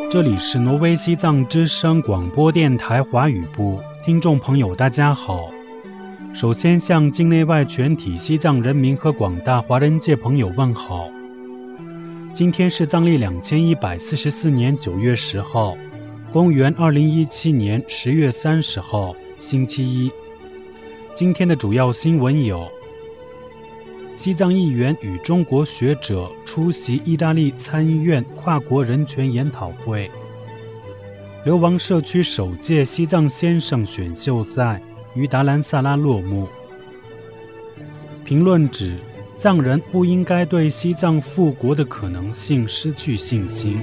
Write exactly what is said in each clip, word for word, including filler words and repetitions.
这里是挪威西藏之声广播电台华语部，听众朋友大家好。首先向境内外全体西藏人民和广大华人界朋友问好。今天是藏历两千一百四十四年九月十号，公元二零一七年十月三十号，星期一。今天的主要新闻有：西藏议员与中国学者出席意大利参议院跨国人权研讨会；流亡社区首届西藏先生选秀赛于达兰萨拉落幕。评论指，藏人不应该对西藏复国的可能性失去信心。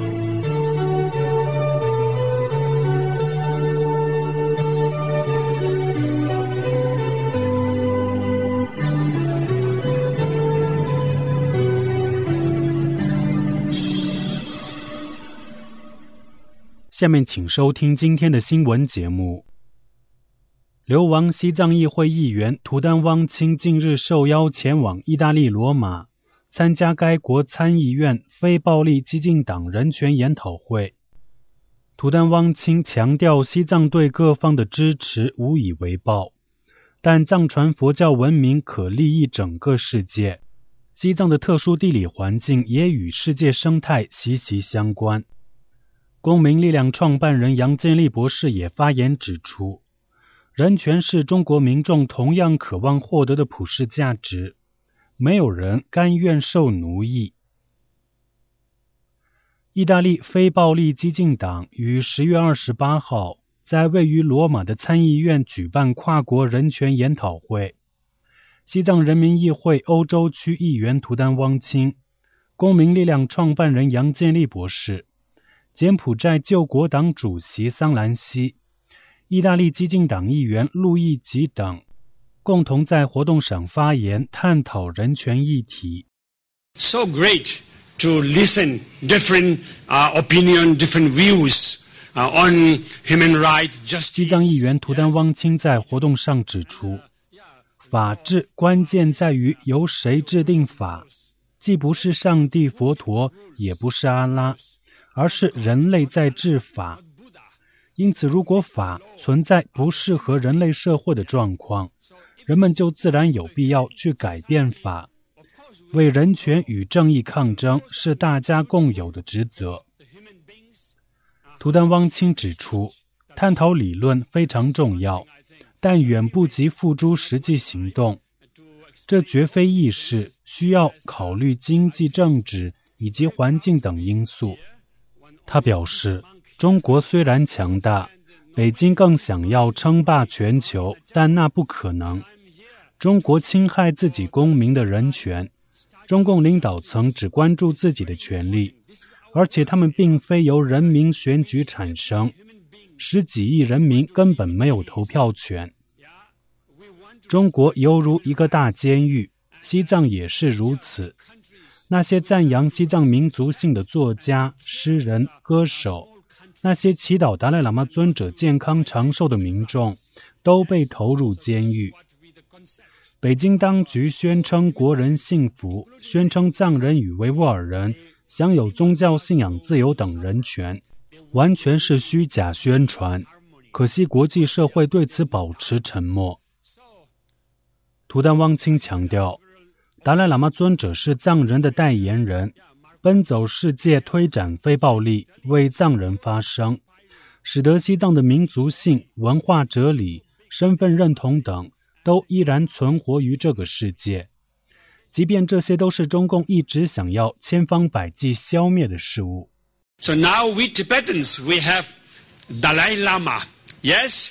下面请收听今天的新闻节目。流亡西藏议会议员图丹汪清近日受邀前往意大利罗马，参加该国参议院非暴力激进党人权研讨会。图丹汪清强调，西藏对各方的支持无以为报，但藏传佛教文明可利益整个世界，西藏的特殊地理环境也与世界生态息息相关。公民力量创办人杨建立博士也发言指出，人权是中国民众同样渴望获得的普世价值，没有人甘愿受奴役。意大利非暴力激进党于十月二十八号在位于罗马的参议院举办跨国人权研讨会，西藏人民议会欧洲区议员图丹汪清、公民力量创办人杨建立博士、柬埔寨救国党主席桑兰西、意大利激进党议员路易吉等共同在活动上发言，探讨人权议题。 So great to listen different uh, opinion, different views uh, on human rights, justice. 西藏议员图丹汪清在活动上指出，法治关键在于由谁制定法，既不是上帝佛陀，也不是阿拉，而是人类在制法。因此，如果法存在不适合人类社会的状况，人们就自然有必要去改变法。为人权与正义抗争是大家共有的职责。图丹汪清指出，探讨理论非常重要，但远不及付诸实际行动。这绝非易事，需要考虑经济、政治以及环境等因素。他表示，中国虽然强大，北京更想要称霸全球，但那不可能。中国侵害自己公民的人权，中共领导层只关注自己的权利，而且他们并非由人民选举产生，十几亿人民根本没有投票权。中国犹如一个大监狱，西藏也是如此。那些赞扬西藏民族性的作家、诗人、歌手，那些祈祷达赖喇嘛尊者健康长寿的民众，都被投入监狱。北京当局宣称国人幸福，宣称藏人与维吾尔人享有宗教信仰自由等人权，完全是虚假宣传。可惜国际社会对此保持沉默。图丹汪清强调，达赖喇嘛尊者是藏人的代言人，奔走世界推展非暴力，为藏人发声，使得西藏的民族性、文化哲理、身份认同等都依然存活于这个世界，即便这些都是中共一直想要千方百计消灭的事物。 So now we Tibetans, we have Dalai Lama. Yes,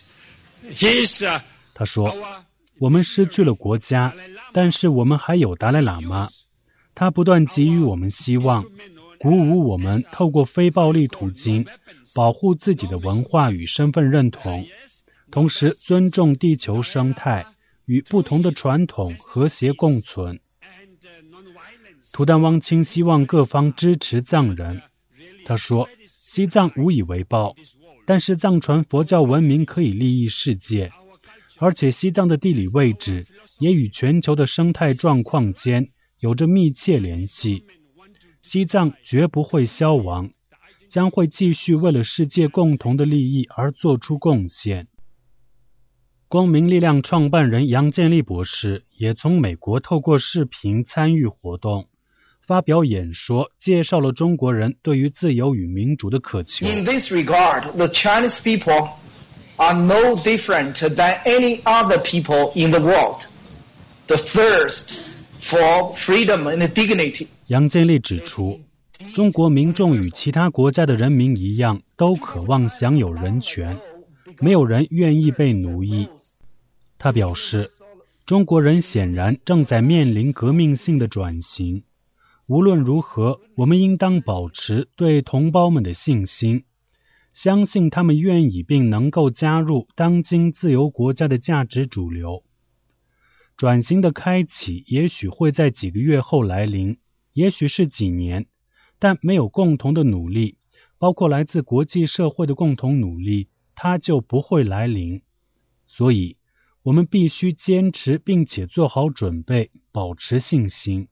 he is, uh, 他说，我们失去了国家，但是我们还有达赖喇嘛，他不断给予我们希望，鼓舞我们透过非暴力途径保护自己的文化与身份认同，同时尊重地球生态，与不同的传统和谐共存。图丹汪清希望各方支持藏人。他说，西藏无以为报，但是藏传佛教文明可以利益世界，而且西藏的地理位置也与全球的生态状况间有着密切联系。西藏绝不会消亡， 将会继续为了世界共同的利益而做出贡献。公民力量创办人杨建立博士也从美国透过视频参与活动，发表演说，介绍了中国人对于自由与民主的渴求。 In this regard, the Chinese people are no different than any other people in the world. The thirst for freedom and dignity. 杨建立指出，中国民众与其他国家的人民一样，都渴望享有人权，没有人愿意被奴役。他表示，中国人显然正在面临革命性的转型。无论如何，我们应当保持对同胞们的信心，相信他们愿意并能够加入当今自由国家的价值主流。转型的开启也许会在几个月后来临，也许是几年，但没有共同的努力，包括来自国际社会的共同努力，它就不会来临。所以我们必须坚持并且做好准备，保持信心。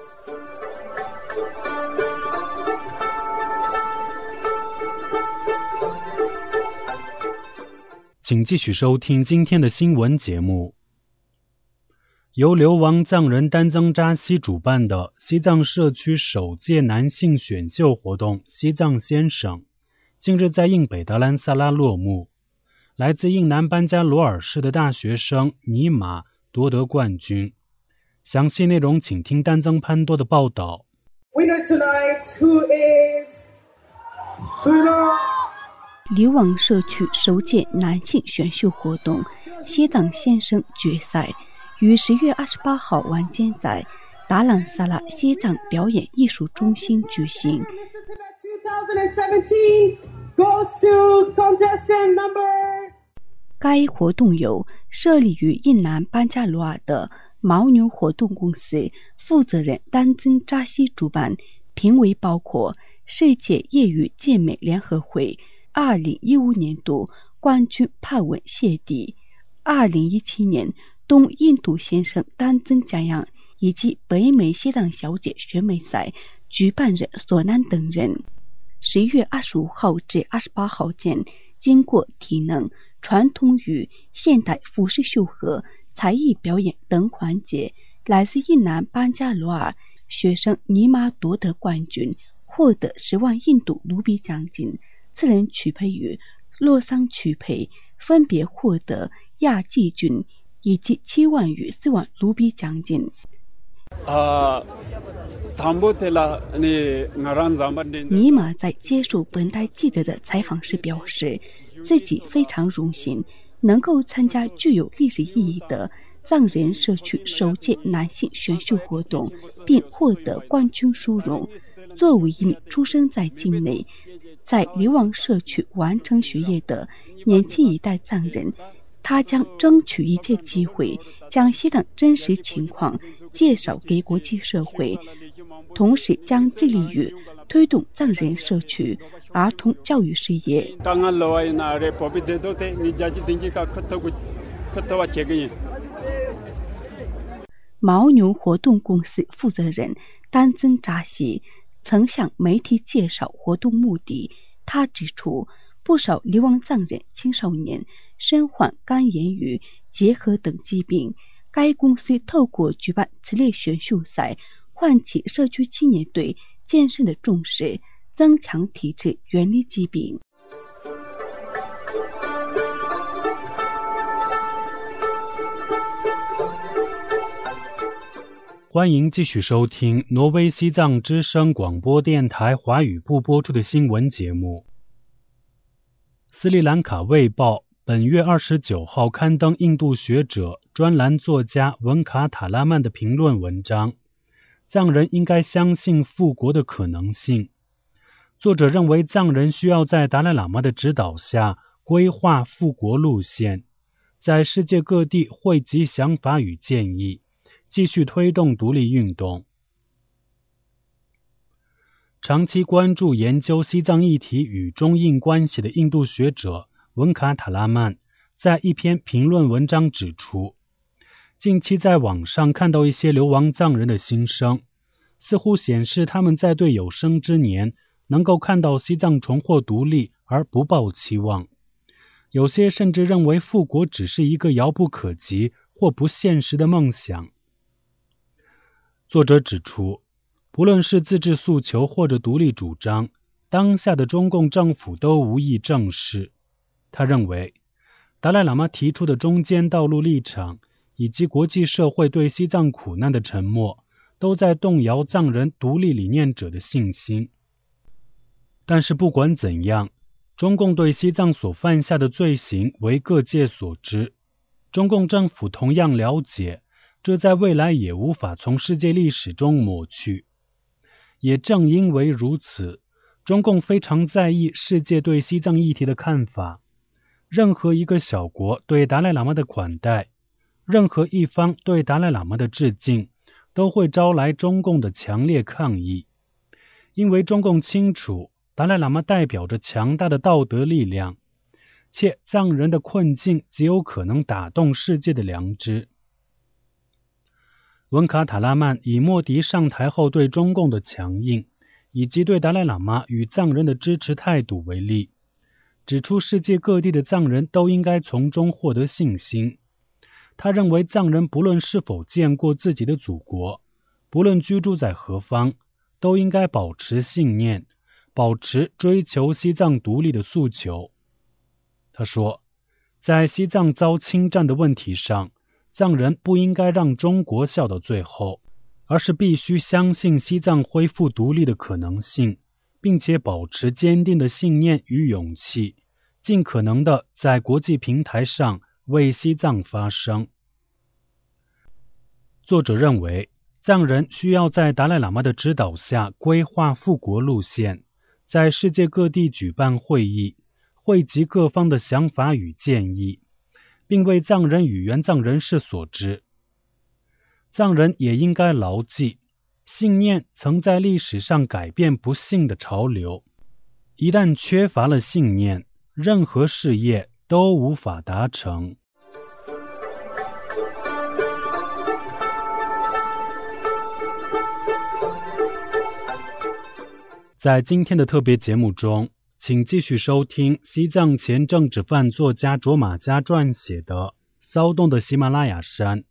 请继续收听今天的新闻节目。由流亡藏人丹增扎西主办的西藏社区首届男性选秀活动西藏先生，近日在印北达兰萨拉落幕。来自印南班加罗尔市的大学生尼玛夺得冠军。详细内容请听丹增潘多的报道。 Winner tonight, who is Sula? 流亡社区首届男性选秀活动西藏先生决赛于十月二十八号晚间在达兰萨拉西藏表演艺术中心举行。该活动由设立于印南班加罗尔的牦牛活动公司负责人丹增扎西主办，评委包括世界业余健美联合会二零一五年度冠军帕文谢蒂、二零一七年东印度先生丹增嘉扬以及北美西藏小姐选美赛举办人索南等人。十一月二十五号至二十八号间，经过体能、传统与现代服饰秀和才艺表演等环节，来自印南班加罗尔学生尼玛夺得冠军，获得十万印度卢比奖金。次人曲培与洛桑曲培分别获得亚季军以及七万与四万卢比奖金。尼玛在接受本台记者的采访时表示，自己非常荣幸能够参加具有历史意义的藏人社区首届男性选秀活动，并获得冠军殊荣。作为一名出生在境内，在流亡社区完成学业的年轻一代藏人，他将争取一切机会，将西藏真实情况介绍给国际社会，同时将致力于推动藏人社区儿童教育事业。牦牛活动公司负责人丹增扎西曾向媒体介绍活动目的。他指出，不少流亡藏人青少年身患肝炎与结核等疾病，该公司透过举办此类选秀赛，唤起社区青年对健身的重视，增强体质，远离疾病。 欢迎继续收听挪威西藏之声广播电台华语部播出的新闻节目。斯里兰卡卫报本月二十九号刊登印度学者、专栏作家文卡塔拉曼的评论文章，藏人应该相信复国的可能性。作者认为藏人需要在达赖喇嘛的指导下规划复国路线，在世界各地汇集想法与建议，继续推动独立运动。长期关注研究西藏议题与中印关系的印度学者文卡塔拉曼在一篇评论文章指出，近期在网上看到一些流亡藏人的心声，似乎显示他们在对有生之年能够看到西藏重获独立而不抱期望，有些甚至认为复国只是一个遥不可及或不现实的梦想。作者指出，不论是自治诉求或者独立主张，当下的中共政府都无意正视。他认为，达赖喇嘛提出的中间道路立场以及国际社会对西藏苦难的沉默，都在动摇藏人独立理念者的信心。但是不管怎样，中共对西藏所犯下的罪行为各界所知，中共政府同样了解，这在未来也无法从世界历史中抹去。也正因为如此，中共非常在意世界对西藏议题的看法。任何一个小国对达赖喇嘛的款待，任何一方对达赖喇嘛的致敬，都会招来中共的强烈抗议。因为中共清楚，达赖喇嘛代表着强大的道德力量，且藏人的困境极有可能打动世界的良知。温卡塔拉曼以莫迪上台后对中共的强硬，以及对达赖喇嘛与藏人的支持态度为例，指出世界各地的藏人都应该从中获得信心。他认为藏人不论是否见过自己的祖国，不论居住在何方，都应该保持信念，保持追求西藏独立的诉求。他说，在西藏遭侵占的问题上，藏人不应该让中国笑到最后，而是必须相信西藏恢复独立的可能性，并且保持坚定的信念与勇气，尽可能的在国际平台上为西藏发声。作者认为，藏人需要在达赖喇嘛的指导下规划复国路线，在世界各地举办会议，汇集各方的想法与建议，并为藏人与原藏人士所知。藏人也应该牢记，信念曾在历史上改变不幸的潮流。一旦缺乏了信念，任何事业都无法达成。在今天的特别节目中，请继续收听西藏前政治犯作家卓玛嘉撰写的《骚动的喜马拉雅山》。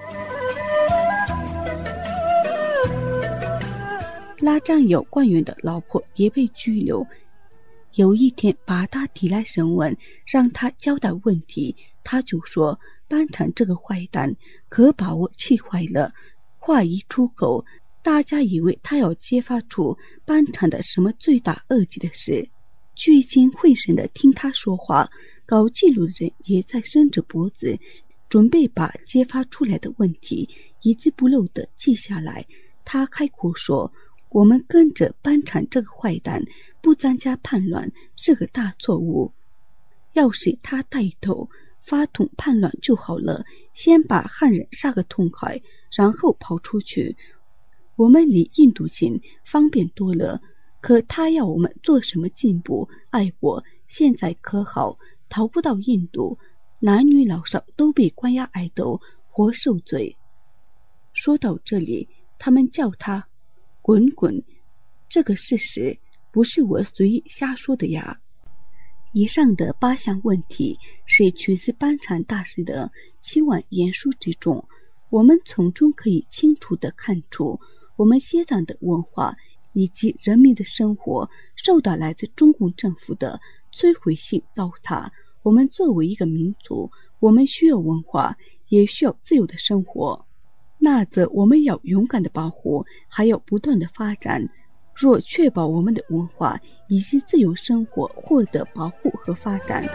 拉藏有官员的老婆也被拘留，有一天把他提来审问，让他交代问题，他就说班禅这个坏蛋可把我气坏了。话一出口，大家以为他要揭发出班禅的什么罪大恶极的事，聚精会神地听他说话，搞记录的人也在伸着脖子，准备把揭发出来的问题一字不漏地记下来。他开口说，我们跟着班禅这个坏蛋不参加叛乱是个大错误，要是他带头发动叛乱就好了，先把汉人杀个痛快，然后跑出去，我们离印度近，方便多了。可他要我们做什么进步爱国，现在可好，逃不到印度，男女老少都被关押挨斗，活受罪。说到这里，他们叫他滚滚，这个事实不是我随意瞎说的呀。以上的八项问题是取自班禅大师的七万言书之中，我们从中可以清楚地看出，我们西藏的文化以及人民的生活受到来自中共政府的摧毁性糟蹋。我们作为一个民族，我们需要文化，也需要自由的生活，那则我们要勇敢的保护，还要不断的发展。若确保我们的文化以及自由生活获得保护和发展。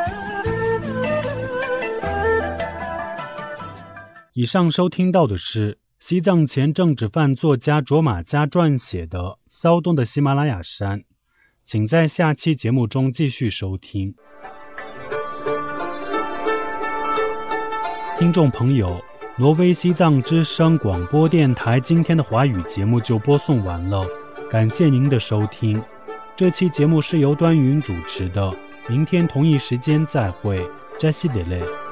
以上收听到的是西藏前政治犯作家卓玛嘉撰写的《骚动的喜马拉雅山》，请在下期节目中继续收听。听众朋友，挪威西藏之声广播电台今天的华语节目就播送完了，感谢您的收听。这期节目是由端云主持的，明天同一时间再会，扎西德勒。